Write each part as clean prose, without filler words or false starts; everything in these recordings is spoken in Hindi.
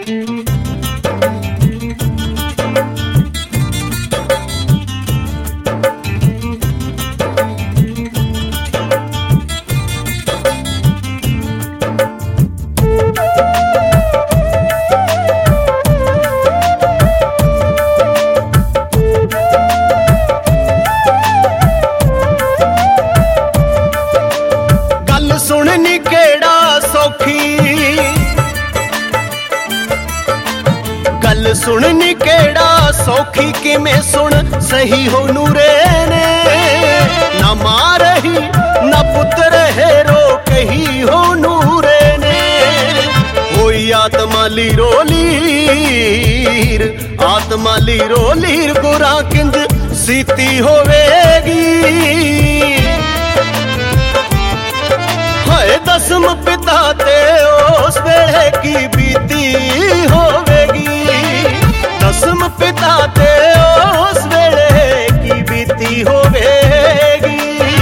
सुननी केड़ा सौखी, गल सुननी केड़ा सौखी, किमें सुन सही हो नूरे ने, ना मां रही ना पुत्र है रो कही हो नूरे ने। होई आत्मा लीरो लीर, आत्मा लीरो लीर, गुरा किंज सीती होवेगी। दसम पिता ते उस वेले की बीती होवेगी, दसम पिता ते उस वेले की बीती होवेगी।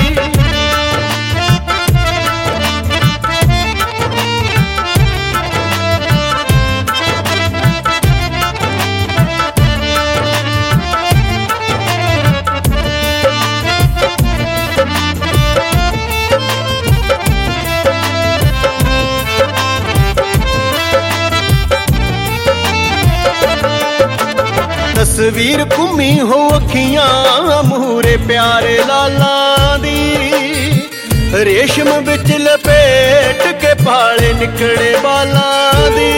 तस्वीर घूमी हो अखियां मूरे प्यारे लाला दी, रेशम बिच लपेट के पाले निकले बाला दी।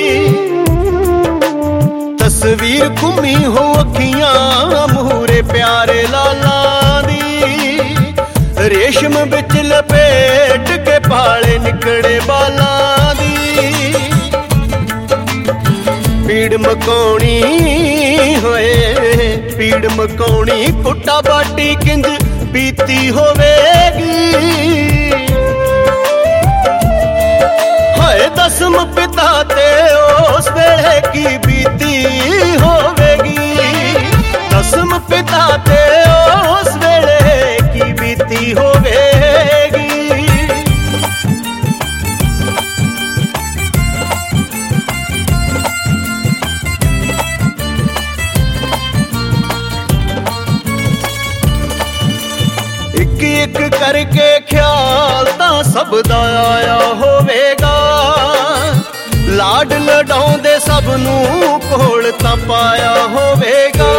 तस्वीर घूमी हो अखियां मूरे प्यारे लाला दी, रेशम बिच लपेट के पाले निकले बाला दी। पीड़ मकाउणी होए पीड़ मकाउणी, कुट्टा बाटी किंज बीती होवेगी। हाय दसम पिता ते उस वेले की बीती होवेगी, दसम पिता ते उस वेले की बीती होवेगी। एक करके ख्याल तां सब दा आया होवेगा, लाड लडाउंदे सब नूं कोल तां पाया होवेगा।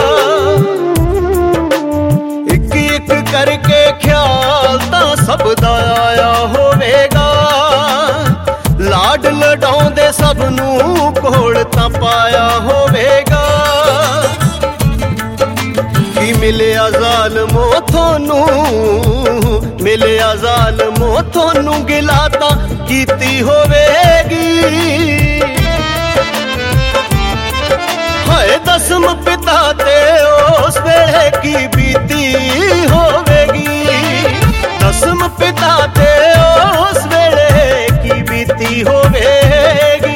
एक एक करके ख्याल तां सब दा आया होवेगा, लाड लडाउंदे सब नूं कोल तां पाया होवेगा। मिलिया ज़ालिमो थोनू, मिलिया ज़ालिमो थोनू, गिला तां कीती होवेगी। हाय दसम पिता ते उस वेले की बीती होवेगी, दसम पिता ते उस वेले की बीती होवेगी।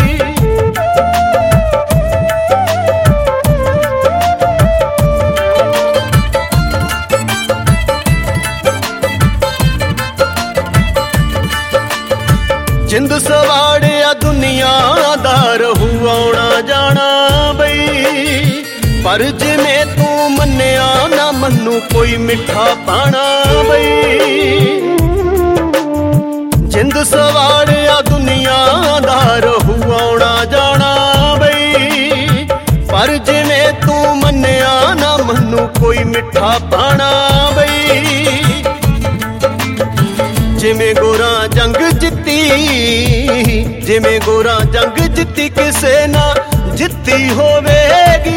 जिंद सवाड़िया दुनियादार हुआ जाना बई, पर जिमें तू मन्निया ना मन्नू कोई मिठा पाना बई। जिंद सवाड़िया दुनियादार हुआ जाना बई, पर जिमें तू मन्निया ना मन्नू कोई मिठा पाना बई। जिमें गोरा जंग जिती, जिमें गोरा जंग जिती, किसे ना जिती होवेगी।